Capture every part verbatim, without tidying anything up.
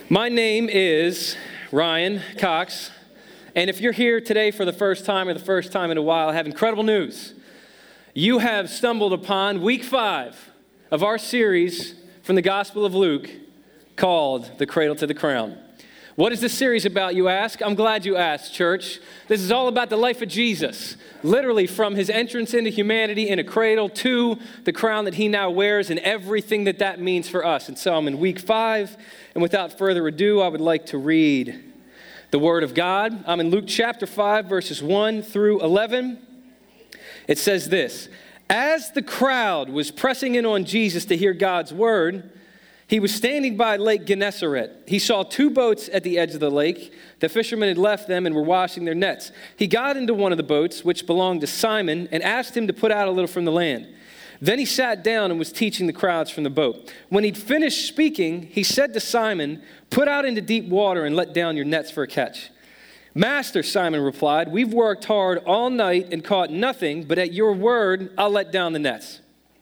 My name is Ryan Cox, and if you're here today for the first time or the first time in a while, I have incredible news. You have stumbled upon week five of our series from the Gospel of Luke called The Cradle to the Crown. What is this series about, you ask? I'm glad you asked, church. This is all about the life of Jesus, literally from his entrance into humanity in a cradle to the crown that he now wears and everything that that means for us. And so I'm in week five, and without further ado, I would like to read the Word of God. I'm in Luke chapter five, verses one through eleven. It says this: As the crowd was pressing in on Jesus to hear God's word, he was standing by Lake Gennesaret. He saw two boats at the edge of the lake. The fishermen had left them and were washing their nets. He got into one of the boats, which belonged to Simon, and asked him to put out a little from the land. Then he sat down and was teaching the crowds from the boat. When he'd finished speaking, he said to Simon, "Put out into deep water and let down your nets for a catch." "Master," Simon replied, "we've worked hard all night and caught nothing, but at your word, I'll let down the nets."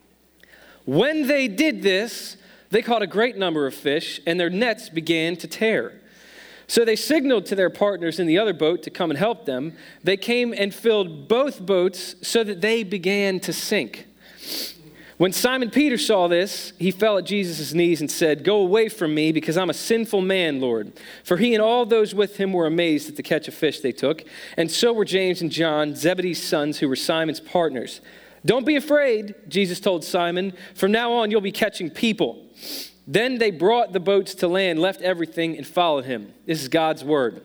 When they did this, they caught a great number of fish, and their nets began to tear. So they signaled to their partners in the other boat to come and help them. They came and filled both boats so that they began to sink. When Simon Peter saw this, he fell at Jesus' knees and said, "Go away from me, because I'm a sinful man, Lord." For he and all those with him were amazed at the catch of fish they took, and so were James and John, Zebedee's sons, who were Simon's partners. "Don't be afraid," Jesus told Simon. "From now on, you'll be catching people." Then they brought the boats to land, left everything, and followed him. This is God's word.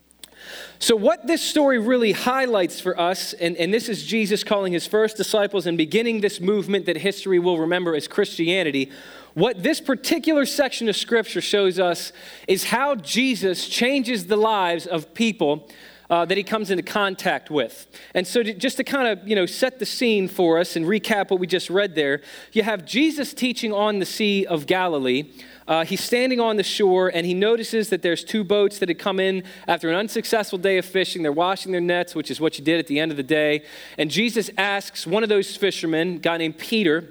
So what this story really highlights for us, and, and this is Jesus calling his first disciples and beginning this movement that history will remember as Christianity, what this particular section of Scripture shows us is how Jesus changes the lives of people Uh, that he comes into contact with. And so to, just to kind of, you know, set the scene for us and recap what we just read there, you have Jesus teaching on the Sea of Galilee. Uh, he's standing on the shore, and he notices that there's two boats that had come in after an unsuccessful day of fishing. They're washing their nets, which is what you did at the end of the day. And Jesus asks one of those fishermen, a guy named Peter,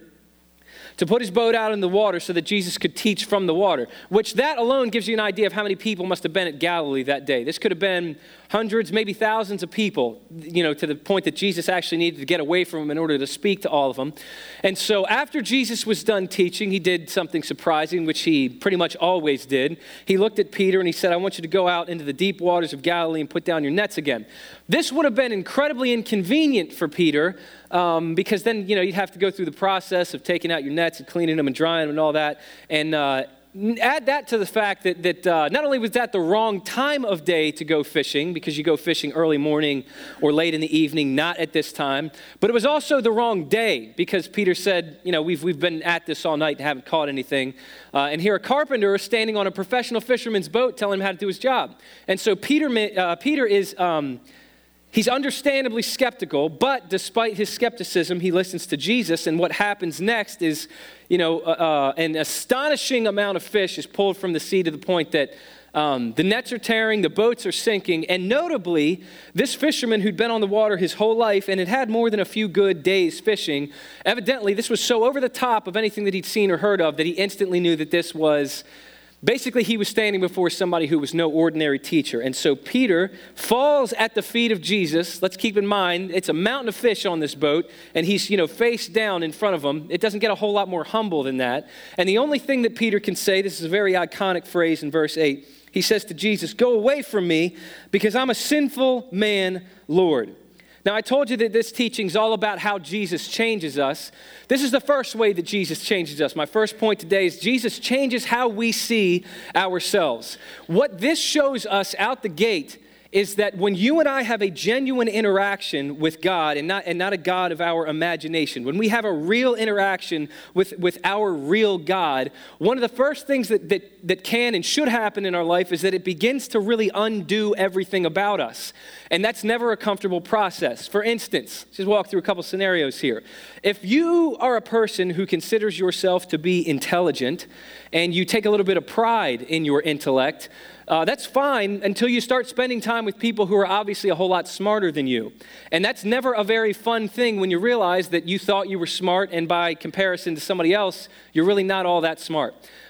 to put his boat out in the water so that Jesus could teach from the water, which that alone gives you an idea of how many people must have been at Galilee that day. This could have been hundreds, maybe thousands of people, you know, to the point that Jesus actually needed to get away from them in order to speak to all of them. And so after Jesus was done teaching, he did something surprising, which he pretty much always did. He looked at Peter and he said, "I want you to go out into the deep waters of Galilee and put down your nets again." This would have been incredibly inconvenient for Peter, um, because then, you know, you'd have to go through the process of taking out your nets and cleaning them and drying them and all that. And uh, add that to the fact that, that uh, not only was that the wrong time of day to go fishing, because you go fishing early morning or late in the evening, not at this time, but it was also the wrong day, because Peter said, you know, we've, we've been at this all night and haven't caught anything. Uh, and here a carpenter is standing on a professional fisherman's boat telling him how to do his job. And so Peter, uh, Peter is... Um, He's understandably skeptical, but despite his skepticism, he listens to Jesus, and what happens next is, you know, uh, uh, an astonishing amount of fish is pulled from the sea to the point that um, the nets are tearing, the boats are sinking, and notably, this fisherman who'd been on the water his whole life and had had more than a few good days fishing, evidently this was so over the top of anything that he'd seen or heard of that he instantly knew that this was... Basically, he was standing before somebody who was no ordinary teacher. And so Peter falls at the feet of Jesus. Let's keep in mind, it's a mountain of fish on this boat, and he's, you know, face down in front of him. It doesn't get a whole lot more humble than that. And the only thing that Peter can say, this is a very iconic phrase in verse eight, he says to Jesus, "Go away from me, because I'm a sinful man, Lord." Now, I told you that this teaching is all about how Jesus changes us. This is the first way that Jesus changes us. My first point today is Jesus changes how we see ourselves. What this shows us out the gate is that when you and I have a genuine interaction with God and not, and not a God of our imagination, when we have a real interaction with, with our real God, one of the first things that, that, that can and should happen in our life is that it begins to really undo everything about us. And that's never a comfortable process. For instance, just walk through a couple scenarios here. If you are a person who considers yourself to be intelligent and you take a little bit of pride in your intellect, Uh, that's fine until you start spending time with people who are obviously a whole lot smarter than you. And that's never a very fun thing when you realize that you thought you were smart and by comparison to somebody else, you're really not all that smart.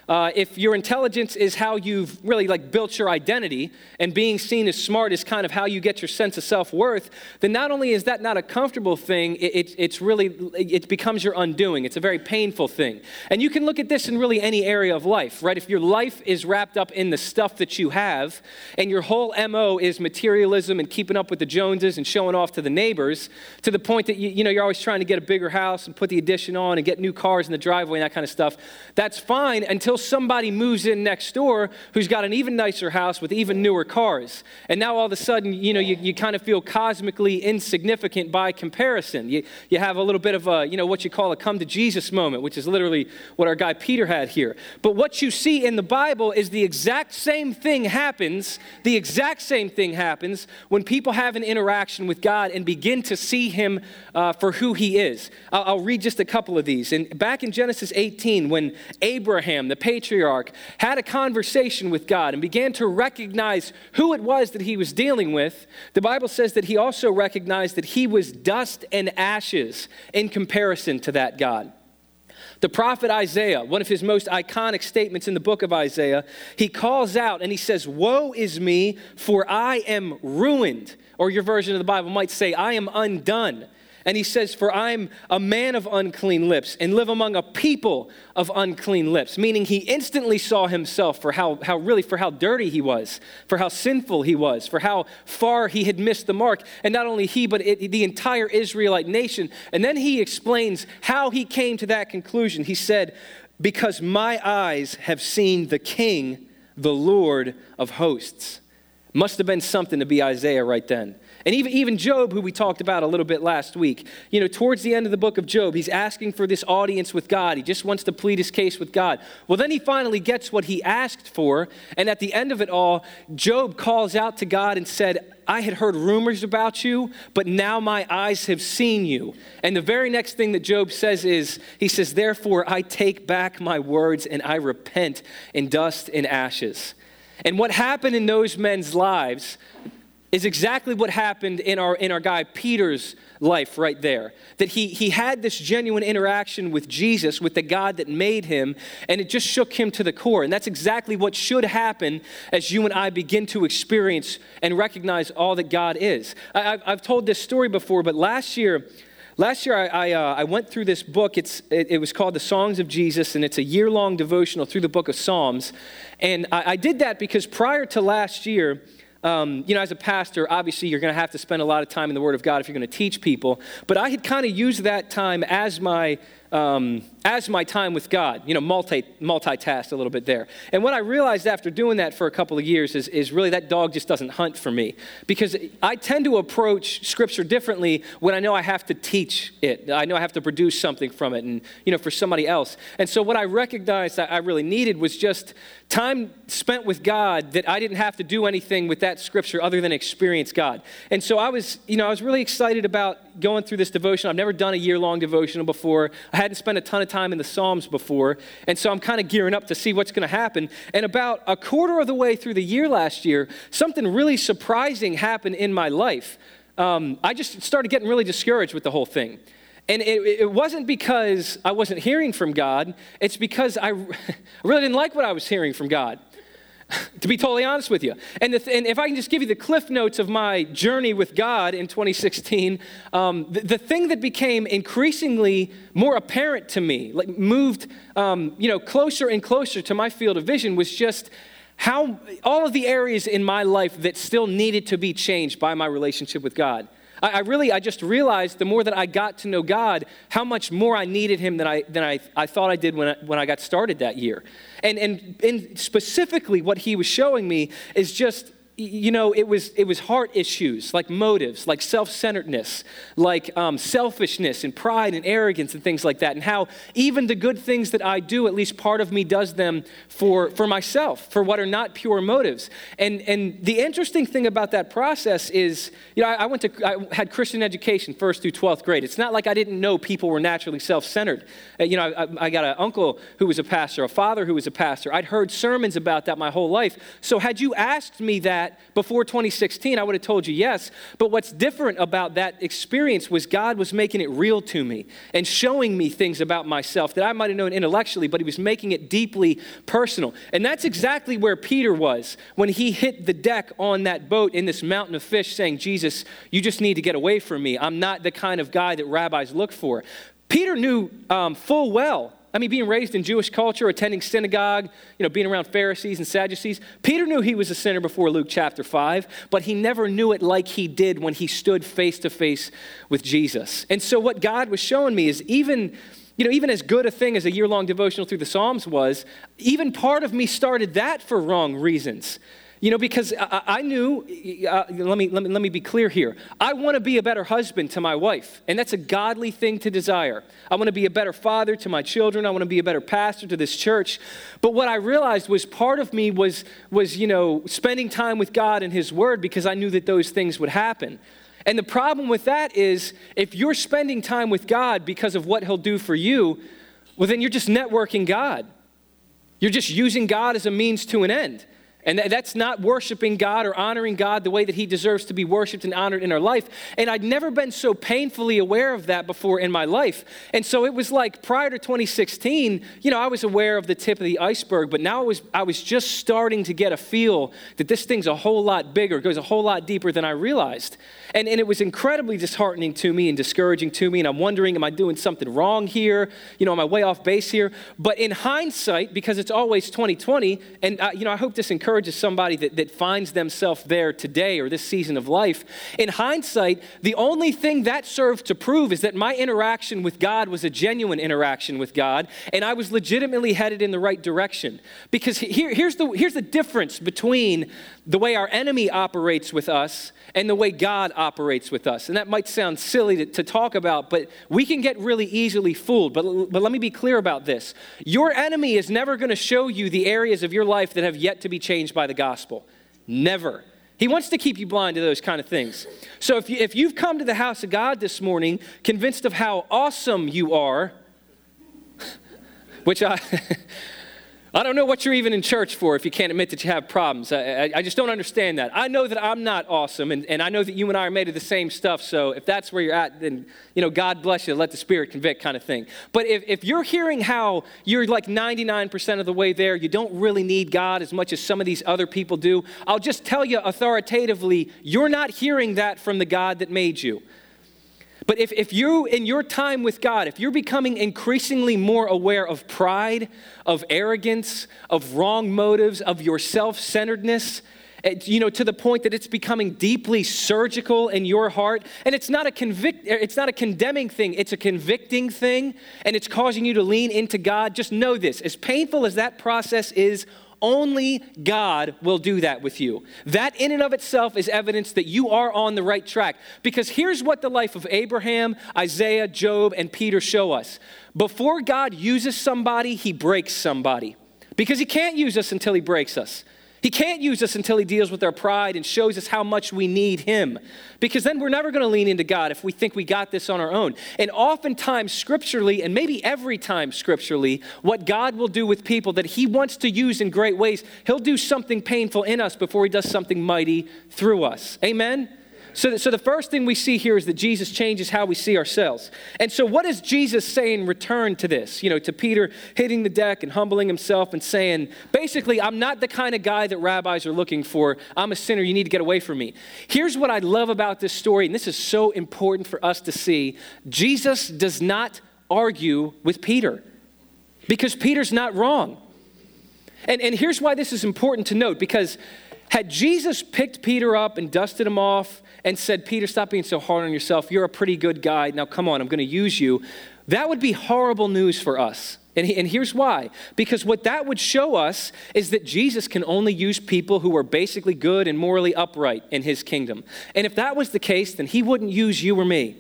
Uh, if your intelligence is how you've really like built your identity, and being seen as smart is kind of how you get your sense of self-worth, then not only is that not a comfortable thing, it, it, it's really, it becomes your undoing. It's a very painful thing. And you can look at this in really any area of life, right? If your life is wrapped up in the stuff that you have, and your whole M O is materialism and keeping up with the Joneses and showing off to the neighbors, to the point that you, you know, you're always trying to get a bigger house and put the addition on and get new cars in the driveway and that kind of stuff, that's fine until somebody moves in next door who's got an even nicer house with even newer cars. And now all of a sudden, you know, you, you kind of feel cosmically insignificant by comparison. You, you have a little bit of a, you know, what you call a come to Jesus moment, which is literally what our guy Peter had here. But what you see in the Bible is the exact same thing happens, the exact same thing happens when people have an interaction with God and begin to see him uh, for who he is. I'll, I'll read just a couple of these. And back in Genesis eighteen, when Abraham, the patriarch, had a conversation with God and began to recognize who it was that he was dealing with, the Bible says that he also recognized that he was dust and ashes in comparison to that God. The prophet Isaiah, one of his most iconic statements in the book of Isaiah, he calls out and he says, "Woe is me, for I am ruined." Or your version of the Bible might say, "I am undone." And he says, "For I'm a man of unclean lips and live among a people of unclean lips," meaning he instantly saw himself for how, how really for how dirty he was, for how sinful he was, for how far he had missed the mark. And not only he, but it, the entire Israelite nation. And then he explains how he came to that conclusion. He said, "Because my eyes have seen the King, the Lord of hosts." Must have been something to be Isaiah right then. And even, even Job, who we talked about a little bit last week, you know, towards the end of the book of Job, he's asking for this audience with God. He just wants to plead his case with God. Well, then he finally gets what he asked for. And at the end of it all, Job calls out to God and said, "I had heard rumors about you, but now my eyes have seen you." And the very next thing that Job says is, he says, "Therefore I take back my words and I repent in dust and ashes." And what happened in those men's lives is exactly what happened in our in our guy Peter's life right there. That he he had this genuine interaction with Jesus, with the God that made him, and it just shook him to the core. And that's exactly what should happen as you and I begin to experience and recognize all that God is. I, I've, I've told this story before, but last year, Last year, I, I, uh, I went through this book. It's, it, it was called The Songs of Jesus, and it's a year-long devotional through the book of Psalms. And I, I did that because prior to last year, um, you know, as a pastor, obviously you're going to have to spend a lot of time in the Word of God if you're going to teach people. But I had kind of used that time as my um, as my time with God, you know, multi multitask a little bit there. And what I realized after doing that for a couple of years is, is really that dog just doesn't hunt for me, because I tend to approach Scripture differently when I know I have to teach it. I know I have to produce something from it, and you know, for somebody else. And so what I recognized that I really needed was just time spent with God, that I didn't have to do anything with that Scripture other than experience God. And so I was, you know, I was really excited about going through this devotion. I've never done a year-long devotional before. I hadn't spent a ton of time in the Psalms before, and so I'm kind of gearing up to see what's going to happen. And about a quarter of the way through the year last year, something really surprising happened in my life. Um, I just started getting really discouraged with the whole thing. And it, it wasn't because I wasn't hearing from God. It's because I, I really didn't like what I was hearing from God, to be totally honest with you. And, the th- and if I can just give you the cliff notes of my journey with God in twenty sixteen, um, the, the thing that became increasingly more apparent to me, like moved um, you know, closer and closer to my field of vision, was just how all of the areas in my life that still needed to be changed by my relationship with God. I, I really, I just realized the more that I got to know God, how much more I needed him than I than I, I thought I did when I, when I got started that year. And, and and specifically what he was showing me is just, you know, it was it was heart issues, like motives, like self-centeredness, like um, selfishness and pride and arrogance and things like that, and how even the good things that I do, at least part of me does them for, for myself, for what are not pure motives. And and the interesting thing about that process is, you know, I, I went to, I had Christian education first through twelfth grade. It's not like I didn't know people were naturally self-centered. Uh, you know, I, I got an uncle who was a pastor, a father who was a pastor. I'd heard sermons about that my whole life. So had you asked me that that before twenty sixteen, I would have told you yes. But what's different about that experience was God was making it real to me and showing me things about myself that I might have known intellectually, but he was making it deeply personal. And that's exactly where Peter was when he hit the deck on that boat in this mountain of fish saying, Jesus, you just need to get away from me. I'm not the kind of guy that rabbis look for. Peter knew um, full well, I mean, being raised in Jewish culture, attending synagogue, you know, being around Pharisees and Sadducees, Peter knew he was a sinner before Luke chapter five, but he never knew it like he did when he stood face to face with Jesus. And so what God was showing me is even, you know, even as good a thing as a year-long devotional through the Psalms was, even part of me started that for wrong reasons. You know, because I, I knew, uh, let me, let me let me be clear here. I want to be a better husband to my wife, and that's a godly thing to desire. I want to be a better father to my children. I want to be a better pastor to this church. But what I realized was part of me was, was, you know, spending time with God and his word because I knew that those things would happen. And the problem with that is if you're spending time with God because of what he'll do for you, well, then you're just networking God. You're just using God as a means to an end. And that's not worshiping God or honoring God the way that he deserves to be worshiped and honored in our life. And I'd never been so painfully aware of that before in my life. And so it was like prior to twenty sixteen, you know, I was aware of the tip of the iceberg, but now I was, I was just starting to get a feel that this thing's a whole lot bigger, goes a whole lot deeper than I realized. And, and it was incredibly disheartening to me and discouraging to me. And I'm wondering, am I doing something wrong here? You know, am I way off base here? But in hindsight, because it's always twenty twenty, and uh, you know, I hope this encourages encourages somebody that, that finds themselves there today or this season of life. In hindsight, the only thing that served to prove is that my interaction with God was a genuine interaction with God, and I was legitimately headed in the right direction. Because here, here's the, here's the difference between the way our enemy operates with us and the way God operates with us. And that might sound silly to, to talk about, but we can get really easily fooled. But, but let me be clear about this. Your enemy is never going to show you the areas of your life that have yet to be changed by the gospel. Never. He wants to keep you blind to those kind of things. So if, you, if you've come to the house of God this morning convinced of how awesome you are, which I... I don't know what you're even in church for if you can't admit that you have problems. I, I, I just don't understand that. I know that I'm not awesome, and, and I know that you and I are made of the same stuff, so if that's where you're at, then, you know, God bless you, let the Spirit convict kind of thing. But if, if you're hearing how you're like ninety-nine percent of the way there, you don't really need God as much as some of these other people do, I'll just tell you authoritatively, you're not hearing that from the God that made you. But if, if you, in your time with God, if you're becoming increasingly more aware of pride, of arrogance, of wrong motives, of your self-centeredness, you know, to the point that it's becoming deeply surgical in your heart, and it's not a convict, it's not a condemning thing, it's a convicting thing, and it's causing you to lean into God, just know this, as painful as that process is, only God will do that with you. That in and of itself is evidence that you are on the right track. Because here's what the life of Abraham, Isaiah, Job, and Peter show us. Before God uses somebody, he breaks somebody. Because he can't use us until he breaks us. He can't use us until he deals with our pride and shows us how much we need him. Because then we're never going to lean into God if we think we got this on our own. And oftentimes scripturally, and maybe every time scripturally, what God will do with people that he wants to use in great ways, he'll do something painful in us before he does something mighty through us. Amen? So, so the first thing we see here is that Jesus changes how we see ourselves. And so what is Jesus saying in return to this? You know, to Peter hitting the deck and humbling himself and saying, basically, I'm not the kind of guy that rabbis are looking for. I'm a sinner. You need to get away from me. Here's what I love about this story, and this is so important for us to see. Jesus does not argue with Peter because Peter's not wrong. And, and here's why this is important to note, because had Jesus picked Peter up and dusted him off and said, Peter, stop being so hard on yourself. You're a pretty good guy. Now, come on, I'm going to use you. That would be horrible news for us. And, he, and here's why. Because what that would show us is that Jesus can only use people who are basically good and morally upright in his kingdom. And if that was the case, then he wouldn't use you or me.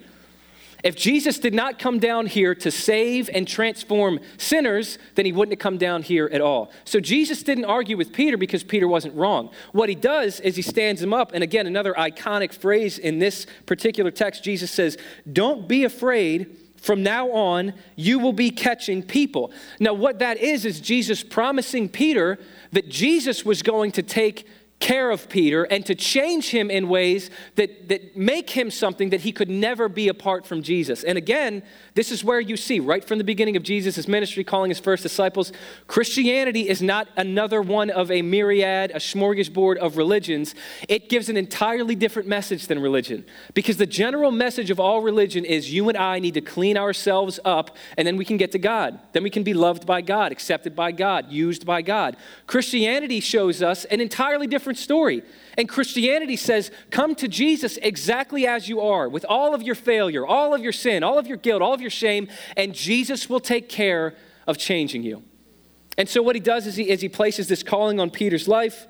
If Jesus did not come down here to save and transform sinners, then he wouldn't have come down here at all. So Jesus didn't argue with Peter because Peter wasn't wrong. What he does is he stands him up. And again, another iconic phrase in this particular text, Jesus says, don't be afraid. From now on, you will be catching people. Now, what that is, is Jesus promising Peter that Jesus was going to take care of Peter and to change him in ways that, that make him something that he could never be apart from Jesus. And again, this is where you see right from the beginning of Jesus' ministry, calling his first disciples, Christianity is not another one of a myriad, a smorgasbord of religions. It gives an entirely different message than religion, because the general message of all religion is you and I need to clean ourselves up, and then we can get to God. Then we can be loved by God, accepted by God, used by God. Christianity shows us an entirely different story. And Christianity says, come to Jesus exactly as you are, with all of your failure, all of your sin, all of your guilt, all of your shame, and Jesus will take care of changing you. And so what he does is he, is he places this calling on Peter's life.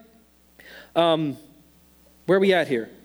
Um, where are we at here?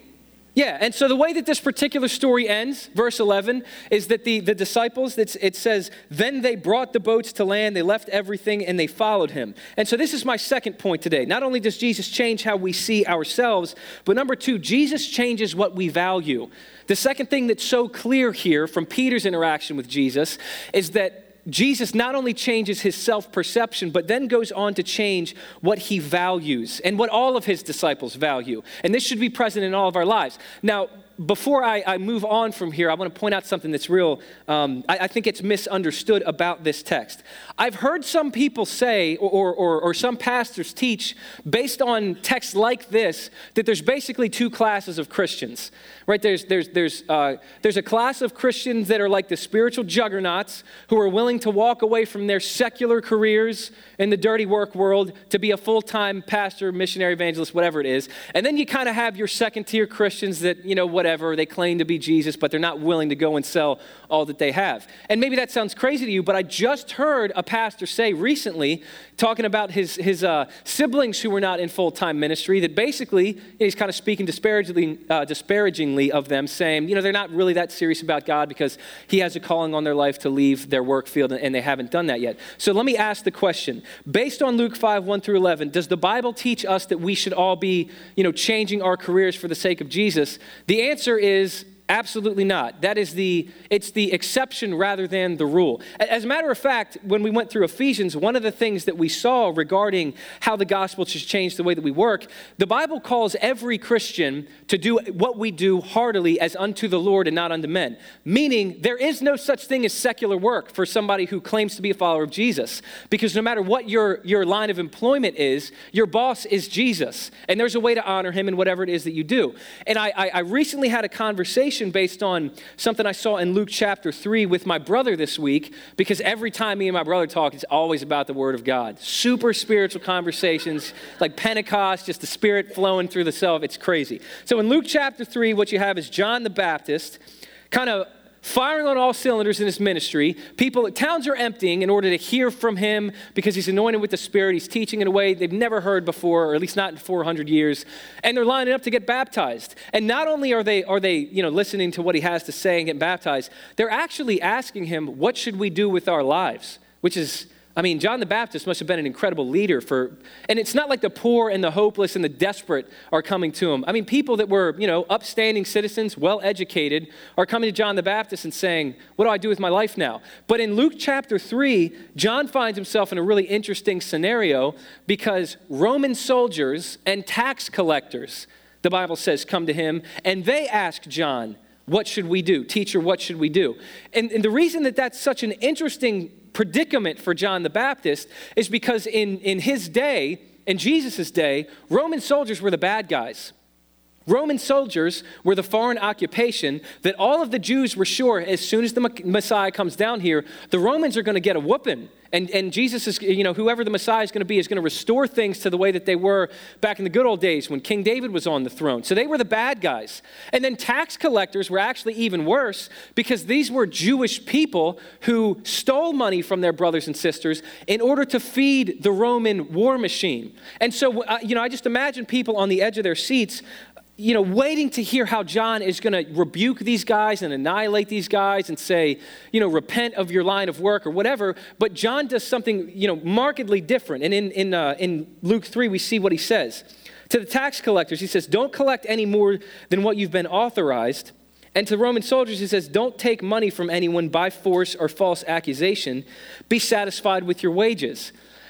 Yeah, and so the way that this particular story ends, verse eleven, is that the, the disciples, it's, it says, then they brought the boats to land, they left everything, and they followed him. And so this is my second point today. Not only does Jesus change how we see ourselves, but number two, Jesus changes what we value. The second thing that's so clear here from Peter's interaction with Jesus is that Jesus not only changes his self-perception, but then goes on to change what he values and what all of his disciples value. And this should be present in all of our lives. Now, before I, I move on from here, I want to point out something that's real, um, I, I think it's misunderstood about this text. I've heard some people say, or, or, or some pastors teach, based on texts like this, that there's basically two classes of Christians, right? There's, there's, there's, uh, there's a class of Christians that are like the spiritual juggernauts who are willing to walk away from their secular careers in the dirty work world to be a full-time pastor, missionary, evangelist, whatever it is. And then you kind of have your second-tier Christians that, you know, what Whatever, they claim to be Jesus, but they're not willing to go and sell all that they have. And maybe that sounds crazy to you, but I just heard a pastor say recently, talking about his, his uh, siblings who were not in full-time ministry, that basically he's kind of speaking disparagingly, uh, disparagingly of them, saying, you know, they're not really that serious about God because he has a calling on their life to leave their work field, and they haven't done that yet. So let me ask the question. Based on Luke five, one through eleven, does the Bible teach us that we should all be, you know, changing our careers for the sake of Jesus? The answer answer is absolutely not. That is the, it's the exception rather than the rule. As a matter of fact, when we went through Ephesians, one of the things that we saw regarding how the gospel should change the way that we work, the Bible calls every Christian to do what we do heartily as unto the Lord and not unto men. Meaning, there is no such thing as secular work for somebody who claims to be a follower of Jesus. Because no matter what your, your line of employment is, your boss is Jesus. And there's a way to honor him in whatever it is that you do. And I, I, I recently had a conversation based on something I saw in Luke chapter three with my brother this week, because every time me and my brother talk, it's always about the Word of God. Super spiritual conversations, like Pentecost, just the Spirit flowing through the self. It's crazy. So in Luke chapter three, what you have is John the Baptist kind of firing on all cylinders in his ministry. People, towns are emptying in order to hear from him because he's anointed with the Spirit. He's teaching in a way they've never heard before, or at least not in four hundred years. And they're lining up to get baptized. And not only are they, are they, you know, listening to what he has to say and getting baptized, they're actually asking him, what should we do with our lives? Which is, I mean, John the Baptist must have been an incredible leader for, and it's not like the poor and the hopeless and the desperate are coming to him. I mean, people that were, you know, upstanding citizens, well-educated, are coming to John the Baptist and saying, what do I do with my life now? But in Luke chapter three, John finds himself in a really interesting scenario because Roman soldiers and tax collectors, the Bible says, come to him, and they ask John, what should we do? Teacher, what should we do? And, and the reason that that's such an interesting predicament for John the Baptist is because in, in his day, in Jesus' day, Roman soldiers were the bad guys. Roman soldiers were the foreign occupation that all of the Jews were sure as soon as the Messiah comes down here, the Romans are going to get a whooping. And, and Jesus is, you know, whoever the Messiah is going to be is going to restore things to the way that they were back in the good old days when King David was on the throne. So they were the bad guys. And then tax collectors were actually even worse because these were Jewish people who stole money from their brothers and sisters in order to feed the Roman war machine. And so, uh, you know, I just imagine people on the edge of their seats, you know, waiting to hear how John is going to rebuke these guys and annihilate these guys and say, you know, repent of your line of work or whatever. But John does something, you know, markedly different. And in in uh, in Luke three, we see what he says. To the tax collectors, he says, don't collect any more than what you've been authorized. And to the Roman soldiers, he says, don't take money from anyone by force or false accusation. Be satisfied with your wages.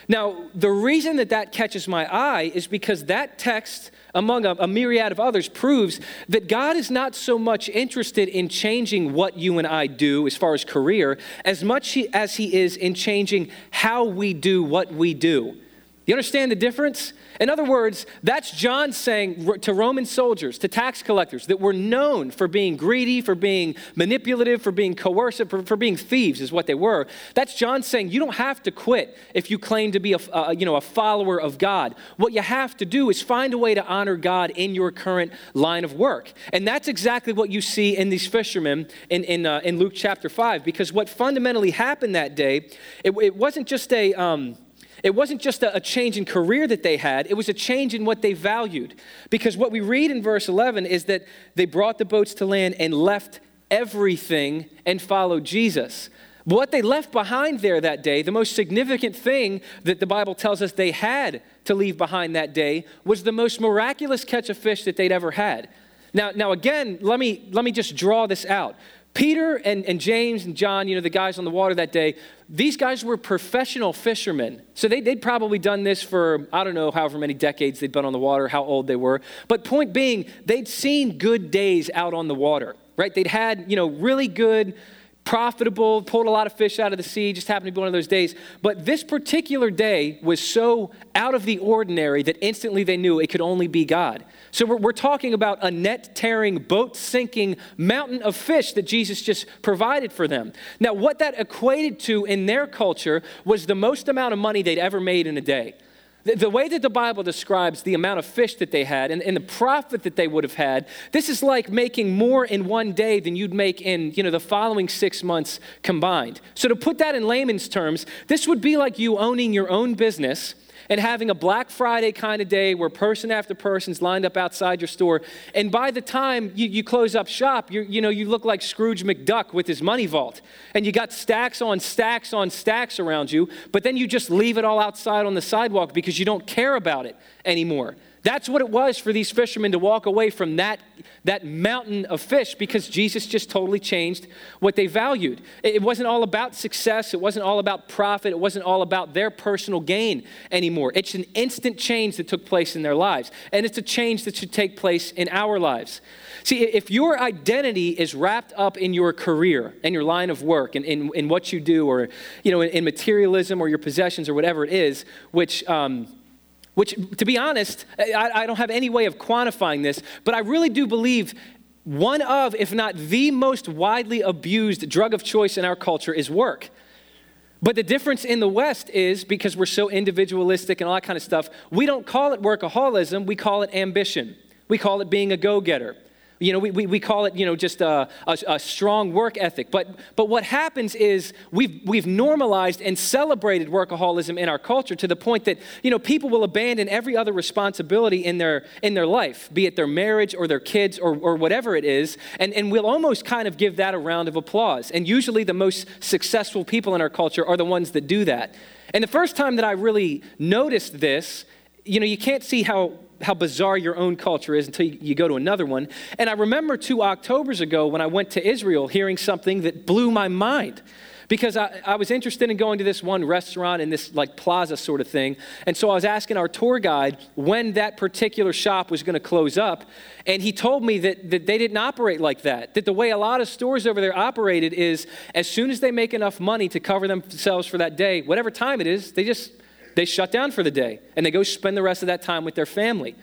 Now, the reason that that catches my eye is because that text, among a, a myriad of others, proves that God is not so much interested in changing what you and I do as far as career, as much he, as he is in changing how we do what we do. You understand the difference? In other words, that's John saying to Roman soldiers, to tax collectors, that were known for being greedy, for being manipulative, for being coercive, for, for being thieves is what they were. That's John saying you don't have to quit if you claim to be a, a, you know, a follower of God. What you have to do is find a way to honor God in your current line of work. And that's exactly what you see in these fishermen in, in, uh, in Luke chapter five, because what fundamentally happened that day, it, it wasn't just a... Um, It wasn't just a, a change in career that they had, it was a change in what they valued. Because what we read in verse eleven is that they brought the boats to land and left everything and followed Jesus. What they left behind there that day, the most significant thing that the Bible tells us they had to leave behind that day, was the most miraculous catch of fish that they'd ever had. Now, now again, let me, let me just draw this out. Peter and, and James and John, you know, the guys on the water that day, these guys were professional fishermen. So they, they'd probably done this for, I don't know, however many decades they'd been on the water, how old they were. But point being, they'd seen good days out on the water, right? They'd had, you know, really good, profitable, pulled a lot of fish out of the sea, just happened to be one of those days. But this particular day was so out of the ordinary that instantly they knew it could only be God. So we're, we're talking about a net-tearing, boat-sinking mountain of fish that Jesus just provided for them. Now, what that equated to in their culture was the most amount of money they'd ever made in a day. The, the way that the Bible describes the amount of fish that they had and, and the profit that they would have had, this is like making more in one day than you'd make in, you know, the following six months combined. So to put that in layman's terms, this would be like you owning your own business and having a Black Friday kind of day where person after person's lined up outside your store. And by the time you, you close up shop, you you know, you look like Scrooge McDuck with his money vault. And you got stacks on stacks on stacks around you, but then you just leave it all outside on the sidewalk because you don't care about it anymore. That's what it was for these fishermen to walk away from that, that mountain of fish, because Jesus just totally changed what they valued. It wasn't all about success. It wasn't all about profit. It wasn't all about their personal gain anymore. It's an instant change that took place in their lives. And it's a change that should take place in our lives. See, if your identity is wrapped up in your career and your line of work and in, in what you do, or, you know, in, in materialism or your possessions or whatever it is, which... Um, Which, to be honest, I, I don't have any way of quantifying this, but I really do believe one of, if not the most widely abused drug of choice in our culture is work. But the difference in the West is, because we're so individualistic and all that kind of stuff, we don't call it workaholism, we call it ambition. We call it being a go-getter. You know, we, we, we call it, you know, just a, a, a strong work ethic. But but what happens is we've we've normalized and celebrated workaholism in our culture to the point that, you know, people will abandon every other responsibility in their in their life, be it their marriage or their kids or, or whatever it is, and, and we'll almost kind of give that a round of applause. And usually the most successful people in our culture are the ones that do that. And the first time that I really noticed this, you know, you can't see how how bizarre your own culture is until you, you go to another one. And I remember two Octobers ago when I went to Israel hearing something that blew my mind, because I, I was interested in going to this one restaurant in this like plaza sort of thing. And so I was asking our tour guide when that particular shop was going to close up. And he told me that, that they didn't operate like that, that the way a lot of stores over there operated is as soon as they make enough money to cover themselves for that day, whatever time it is, they just... They shut down for the day, and they go spend the rest of that time with their family.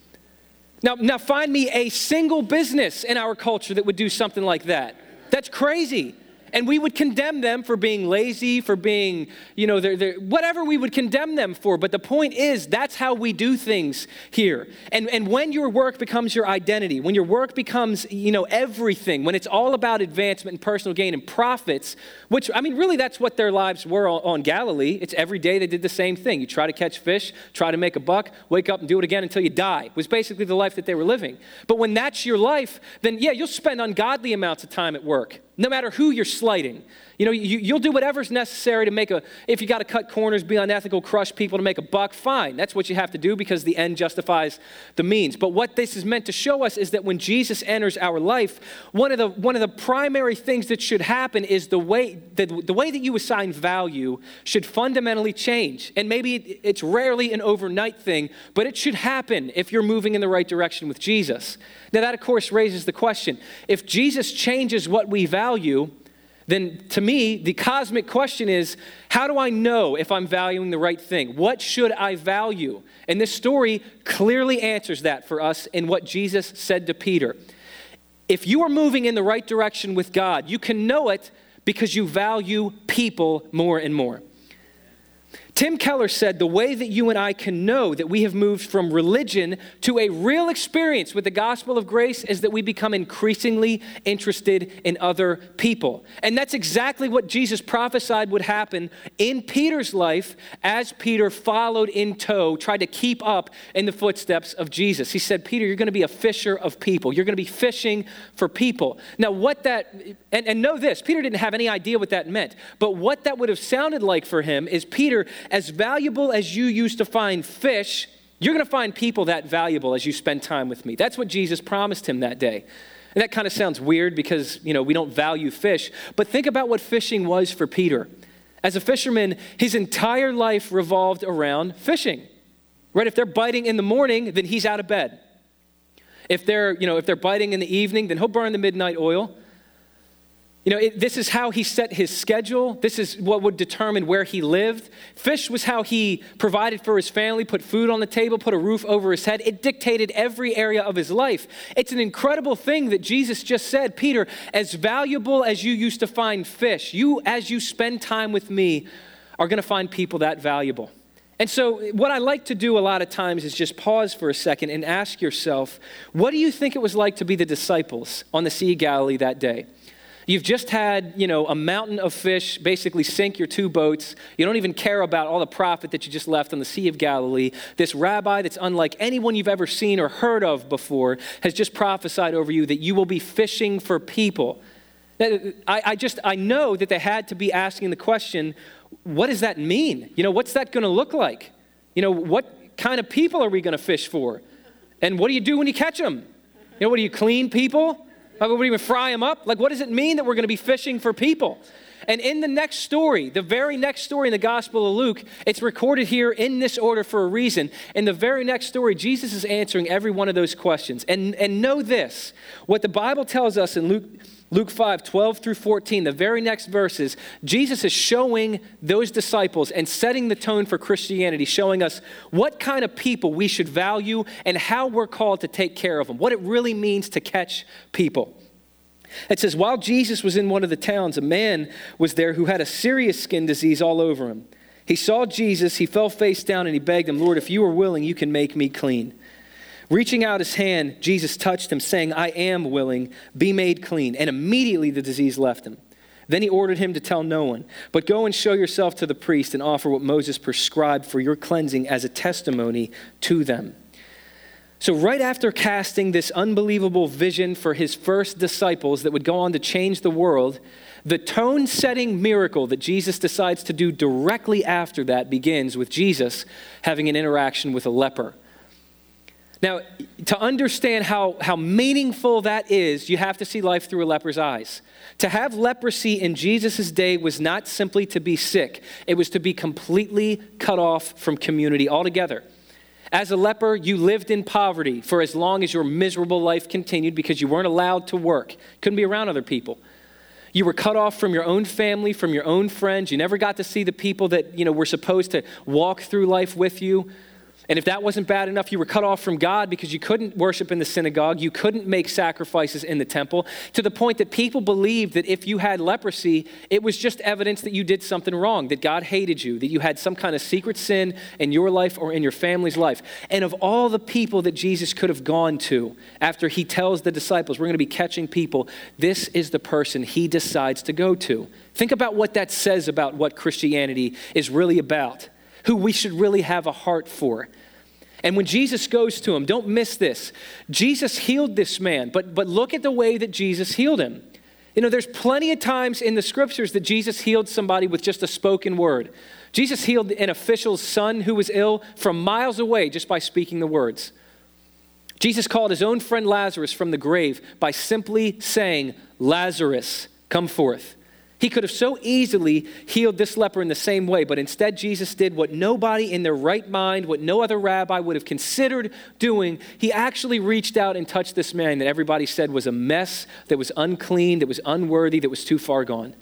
Now, now find me a single business in our culture that would do something like that. That's crazy. And we would condemn them for being lazy, for being, you know, they're, they're, whatever we would condemn them for. But the point is, that's how we do things here. And, and when your work becomes your identity, when your work becomes, you know, everything, when it's all about advancement and personal gain and profits, which, I mean, really that's what their lives were on, on Galilee. It's every day they did the same thing. You try to catch fish, try to make a buck, wake up and do it again until you die. It was basically the life that they were living. But when that's your life, then yeah, you'll spend ungodly amounts of time at work. no matter who you're slighting. You know, you, you'll do whatever's necessary to make a, if you got to cut corners, be unethical, crush people to make a buck, fine. That's what you have to do because the end justifies the means. But what this is meant to show us is that when Jesus enters our life, one of the one of the primary things that should happen is the way, the, the way that you assign value should fundamentally change. And maybe it, it's rarely an overnight thing, but it should happen if you're moving in the right direction with Jesus. Now that, of course, raises the question, if Jesus changes what we value, then to me, the cosmic question is, how do I know if I'm valuing the right thing? What should I value? And this story clearly answers that for us in what Jesus said to Peter. If you are moving in the right direction with God, you can know it because you value people more and more. Tim Keller said, the way that you and I can know that we have moved from religion to a real experience with the gospel of grace is that we become increasingly interested in other people. And that's exactly what Jesus prophesied would happen in Peter's life as Peter followed in tow, tried to keep up in the footsteps of Jesus. He said, Peter, you're going to be a fisher of people. You're going to be fishing for people. Now, what that, and, and know this, Peter didn't have any idea what that meant, but what that would have sounded like for him is, Peter, as valuable as you used to find fish, you're going to find people that valuable as you spend time with me. That's what Jesus promised him that day. And that kind of sounds weird because, you know, we don't value fish. But think about what fishing was for Peter. As a fisherman, his entire life revolved around fishing. Right? If they're biting in the morning, then he's out of bed. If they're, you know, if they're biting in the evening, then he'll burn the midnight oil. You know, it, this is how he set his schedule. This is what would determine where he lived. Fish was how he provided for his family, put food on the table, put a roof over his head. It dictated every area of his life. It's an incredible thing that Jesus just said, Peter, as valuable as you used to find fish, you, as you spend time with me, are going to find people that valuable. And so what I like to do a lot of times is just pause for a second and ask yourself, what do you think it was like to be the disciples on the Sea of Galilee that day? You've just had, you know, a mountain of fish basically sink your two boats. You don't even care about all the profit that you just left on the Sea of Galilee. This rabbi that's unlike anyone you've ever seen or heard of before has just prophesied over you that you will be fishing for people. I, I just, I know that they had to be asking the question, what does that mean? You know, what's that going to look like? You know, what kind of people are we going to fish for? And what do you do when you catch them? You know, what do you clean people? Like, what do you even fry them up? Like, what does it mean that we're going to be fishing for people? And in the next story, the very next story in the Gospel of Luke, it's recorded here in this order for a reason. In the very next story, Jesus is answering every one of those questions. And, and know this, what the Bible tells us in Luke, Luke five, twelve through fourteen, the very next verses, Jesus is showing those disciples and setting the tone for Christianity, showing us what kind of people we should value and how we're called to take care of them, what it really means to catch people. It says, while Jesus was in one of the towns, a man was there who had a serious skin disease all over him. He saw Jesus, he fell face down and he begged him, Lord, if you are willing, you can make me clean. Reaching out his hand, Jesus touched him, saying, I am willing, be made clean. And immediately the disease left him. Then he ordered him to tell no one, but go and show yourself to the priest and offer what Moses prescribed for your cleansing as a testimony to them. So right after casting this unbelievable vision for his first disciples that would go on to change the world, the tone-setting miracle that Jesus decides to do directly after that begins with Jesus having an interaction with a leper. Now, to understand how, how meaningful that is, you have to see life through a leper's eyes. To have leprosy in Jesus' day was not simply to be sick. It was to be completely cut off from community altogether. As a leper, you lived in poverty for as long as your miserable life continued because you weren't allowed to work. Couldn't be around other people. You were cut off from your own family, from your own friends. You never got to see the people that, you know, were supposed to walk through life with you. And if that wasn't bad enough, you were cut off from God because you couldn't worship in the synagogue. You couldn't make sacrifices in the temple, to the point that people believed that if you had leprosy, it was just evidence that you did something wrong, that God hated you, that you had some kind of secret sin in your life or in your family's life. And of all the people that Jesus could have gone to after he tells the disciples, we're going to be catching people, this is the person he decides to go to. Think about what that says about what Christianity is really about, who we should really have a heart for. And when Jesus goes to him, don't miss this. Jesus healed this man, but, but look at the way that Jesus healed him. You know, there's plenty of times in the scriptures that Jesus healed somebody with just a spoken word. Jesus healed an official's son who was ill from miles away just by speaking the words. Jesus called his own friend Lazarus from the grave by simply saying, "Lazarus, come forth." He could have so easily healed this leper in the same way, but instead Jesus did what nobody in their right mind, what no other rabbi would have considered doing. He actually reached out and touched this man that everybody said was a mess, that was unclean, that was unworthy, that was too far gone.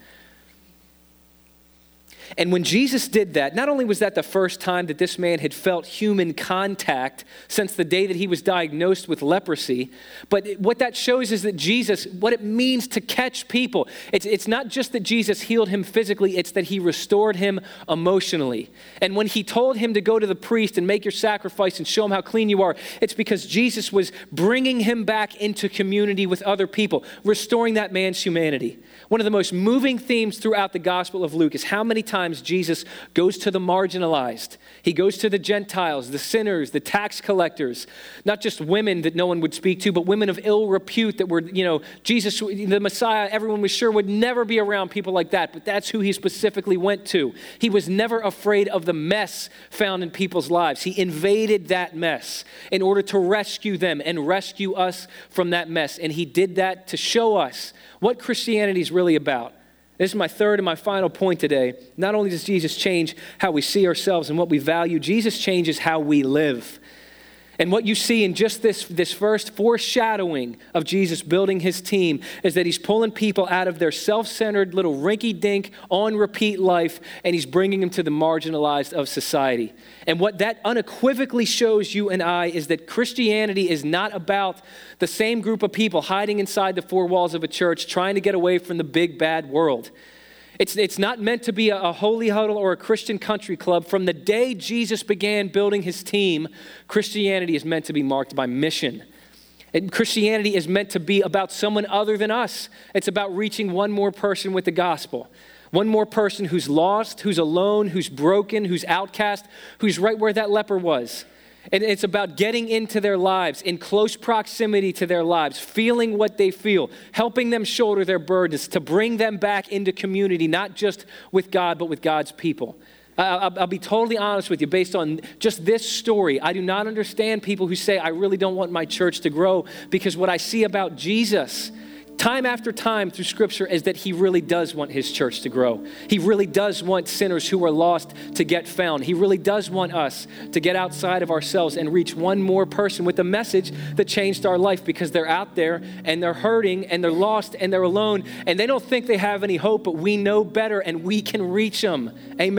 And when Jesus did that, not only was that the first time that this man had felt human contact since the day that he was diagnosed with leprosy, but what that shows is that Jesus, what it means to catch people, it's, it's not just that Jesus healed him physically, it's that he restored him emotionally. And when he told him to go to the priest and make your sacrifice and show him how clean you are, it's because Jesus was bringing him back into community with other people, restoring that man's humanity. One of the most moving themes throughout the Gospel of Luke is how many times Jesus goes to the marginalized. He goes to the Gentiles, the sinners, the tax collectors, not just women that no one would speak to, but women of ill repute that were, you know, Jesus, the Messiah, everyone was sure would never be around people like that, but that's who he specifically went to. He was never afraid of the mess found in people's lives. He invaded that mess in order to rescue them and rescue us from that mess. And he did that to show us what Christianity is really about. This is my third and my final point today. Not only does Jesus change how we see ourselves and what we value, Jesus changes how we live. And what you see in just this, this first foreshadowing of Jesus building his team is that he's pulling people out of their self-centered little rinky-dink on-repeat life, and he's bringing them to the marginalized of society. And what that unequivocally shows you and I is that Christianity is not about the same group of people hiding inside the four walls of a church trying to get away from the big bad world. It's, it's not meant to be a, a holy huddle or a Christian country club. From the day Jesus began building his team, Christianity is meant to be marked by mission. And Christianity is meant to be about someone other than us. It's about reaching one more person with the gospel. One more person who's lost, who's alone, who's broken, who's outcast, who's right where that leper was. And it's about getting into their lives, in close proximity to their lives, feeling what they feel, helping them shoulder their burdens, to bring them back into community, not just with God, but with God's people. I'll, I'll be totally honest with you, based on just this story, I do not understand people who say, I really don't want my church to grow, because what I see about Jesus time after time through Scripture is that he really does want his church to grow. He really does want sinners who are lost to get found. He really does want us to get outside of ourselves and reach one more person with a message that changed our life, because they're out there and they're hurting and they're lost and they're alone and they don't think they have any hope, but we know better and we can reach them.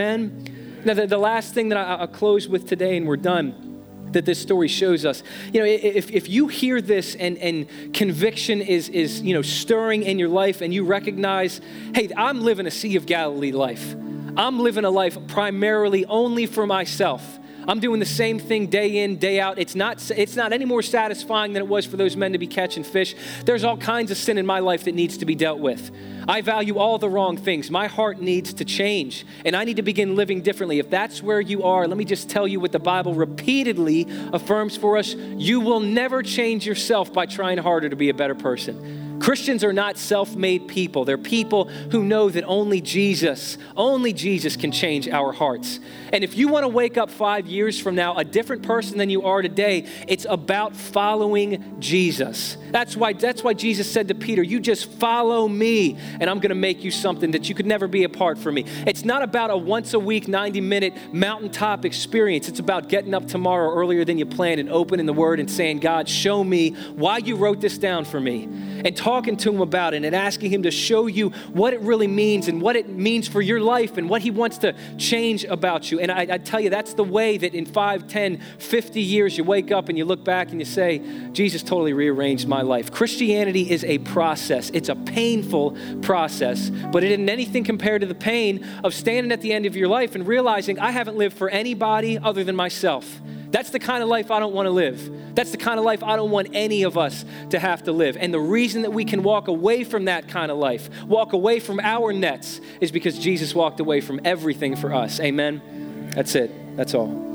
Amen? Now, the, the last thing that I, I'll close with today, and we're done, that this story shows us. You know, if, if you hear this and, and conviction is, is, you know, stirring in your life, and you recognize, hey, I'm living a Sea of Galilee life. I'm living a life primarily only for myself. I'm doing the same thing day in, day out. It's not, it's not any more satisfying than it was for those men to be catching fish. There's all kinds of sin in my life that needs to be dealt with. I value all the wrong things. My heart needs to change, and I need to begin living differently. If that's where you are, let me just tell you what the Bible repeatedly affirms for us. You will never change yourself by trying harder to be a better person. Christians are not self-made people. They're people who know that only Jesus, only Jesus can change our hearts. And if you want to wake up five years from now a different person than you are today, it's about following Jesus. That's why, that's why Jesus said to Peter, you just follow me and I'm going to make you something that you could never be apart from me. It's not about a once a week, ninety minute mountaintop experience. It's about getting up tomorrow earlier than you planned and opening the Word and saying, God, show me why you wrote this down for me. And talking to him about it and asking him to show you what it really means and what it means for your life and what he wants to change about you. And I, I tell you, that's the way that in five, ten, fifty years, you wake up and you look back and you say, Jesus totally rearranged my life. Christianity is a process. It's a painful process, but it isn't anything compared to the pain of standing at the end of your life and realizing I haven't lived for anybody other than myself. That's the kind of life I don't want to live. That's the kind of life I don't want any of us to have to live. And the reason that we can walk away from that kind of life, walk away from our nets, is because Jesus walked away from everything for us. Amen? That's it. That's all.